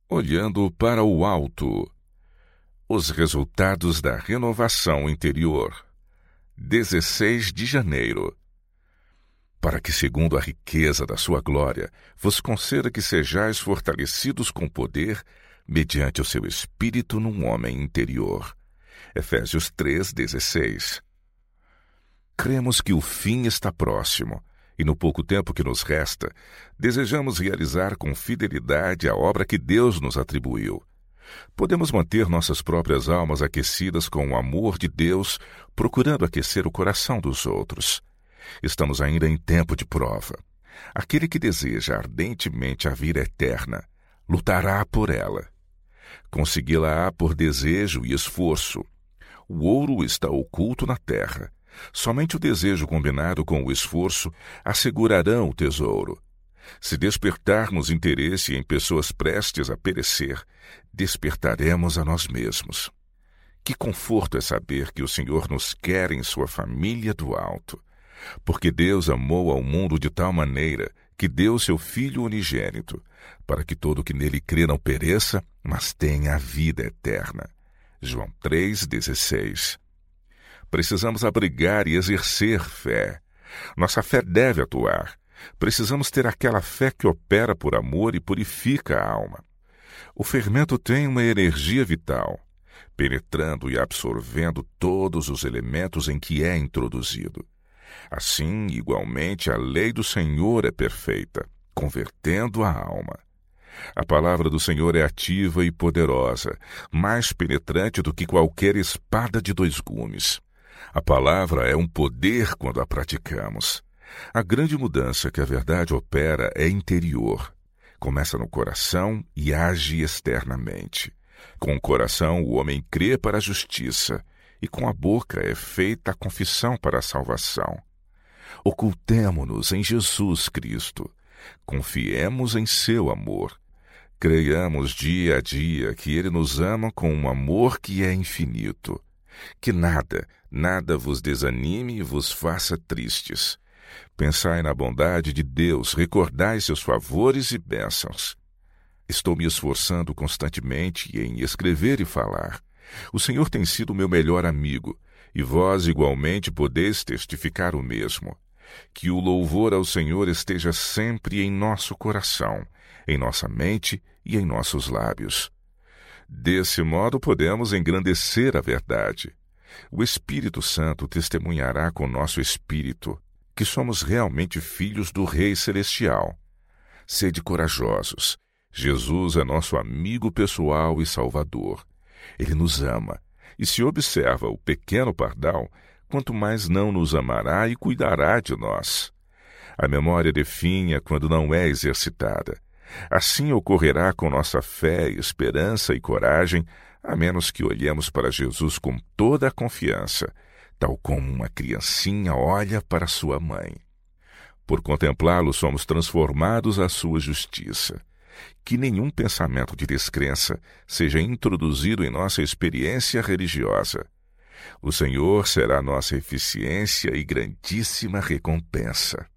Olhando para o alto. Os resultados da renovação interior. 16 de janeiro. Para que, segundo a riqueza da sua glória, vos conceda que sejais fortalecidos com poder, mediante o seu Espírito num homem interior. Efésios 3:16. Cremos que o fim está próximo, e no pouco tempo que nos resta, desejamos realizar com fidelidade a obra que Deus nos atribuiu. Podemos manter nossas próprias almas aquecidas com o amor de Deus, procurando aquecer o coração dos outros. Estamos ainda em tempo de prova. Aquele que deseja ardentemente a vida eterna, lutará por ela. Consegui-la-á por desejo e esforço. O ouro está oculto na terra. Somente o desejo combinado com o esforço assegurarão o tesouro. Se despertarmos interesse em pessoas prestes a perecer, despertaremos a nós mesmos. Que conforto é saber que o Senhor nos quer em sua família do alto. Porque Deus amou ao mundo de tal maneira que deu seu Filho unigênito, para que todo que nele crê não pereça, mas tenha a vida eterna. João 3:16. Precisamos abrigar e exercer fé. Nossa fé deve atuar. Precisamos ter aquela fé que opera por amor e purifica a alma. O fermento tem uma energia vital, penetrando e absorvendo todos os elementos em que é introduzido. Assim, igualmente, a lei do Senhor é perfeita, convertendo a alma. A palavra do Senhor é ativa e poderosa, mais penetrante do que qualquer espada de 2 gumes. A palavra é um poder quando a praticamos. A grande mudança que a verdade opera é interior. Começa no coração e age externamente. Com o coração o homem crê para a justiça, e com a boca é feita a confissão para a salvação. Ocultemo-nos em Jesus Cristo. Confiemos em seu amor. Creiamos dia a dia que Ele nos ama com um amor que é infinito. Que nada vos desanime e vos faça tristes. Pensai na bondade de Deus, recordai seus favores e bênçãos. Estou me esforçando constantemente em escrever e falar. O Senhor tem sido meu melhor amigo, e vós igualmente podeis testificar o mesmo. Que o louvor ao Senhor esteja sempre em nosso coração, em nossa mente e em nossos lábios. Desse modo podemos engrandecer a verdade. O Espírito Santo testemunhará com nosso espírito que somos realmente filhos do Rei Celestial. Sede corajosos. Jesus é nosso amigo pessoal e Salvador. Ele nos ama, e se observa o pequeno pardal, quanto mais não nos amará e cuidará de nós. A memória definha quando não é exercitada. Assim ocorrerá com nossa fé, esperança e coragem, a menos que olhemos para Jesus com toda a confiança, tal como uma criancinha olha para sua mãe. Por contemplá-lo, somos transformados à sua justiça. Que nenhum pensamento de descrença seja introduzido em nossa experiência religiosa. O Senhor será nossa eficiência e grandíssima recompensa.